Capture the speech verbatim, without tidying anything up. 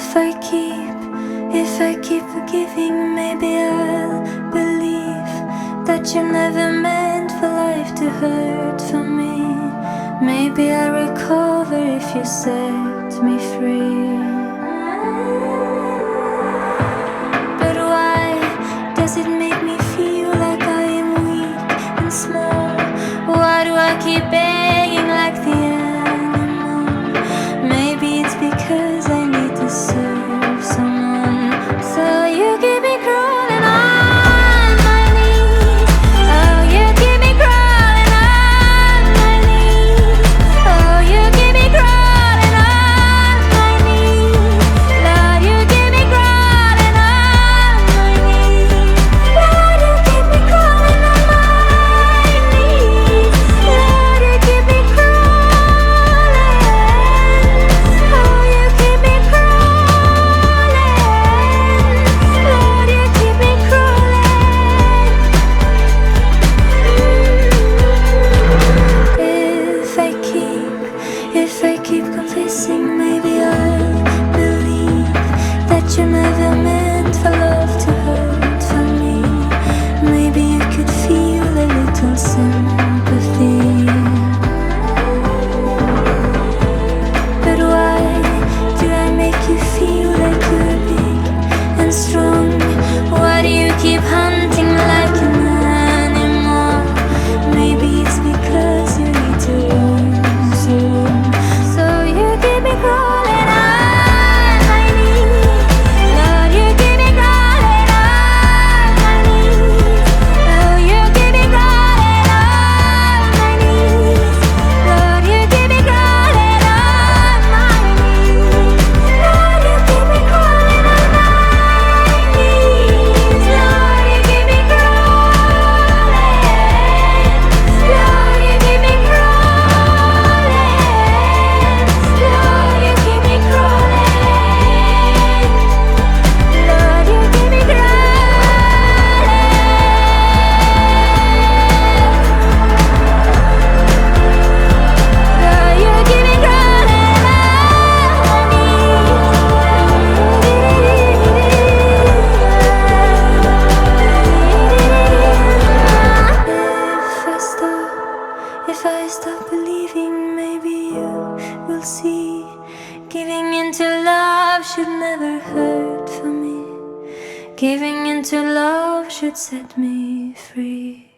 If I keep, if I keep forgiving, maybe I'll believe that you never meant for life to hurt for me. Maybe I'll recover if you set me free. But why does it make me feel like I am weak and small? Why do I keep begging like the animal? Maybe it's because I need to serve someone. So you keep me crawling on my knees. Oh, you keep me crawling on my knees. Oh, you keep me crawling on my knees. Lord, you keep me crawling on my knees. Lord, you keep me crawling on my knees. Lord, you keep me crawling. Oh, you keep me crawling. Lord, you keep me crawling. If I keep, if I keep confessing, maybe I'll believe that you never meant for love to hurt for me. Maybe you could feel a little sympathy. But why do I make you feel like you're big and strong? Why do you keep hunting like an animal? Maybe it's because you need to roam so long. So you keep me crawling on my knees. Lord, you keep me crawling on my knees. Oh, you keep me crawling on my knees. Lord, you keep me crawling on my knees. Lord, you keep me crawling on my knees. Lord, you keep me crawling. Lord, you keep me crawling. Lord, you keep me crawling. Lord, you keep me crawling. Lord, you keep me crawling on my knees. If I stop, if I stop believing, maybe you will see. Giving into love should never hurt for me. Giving into love should set me free.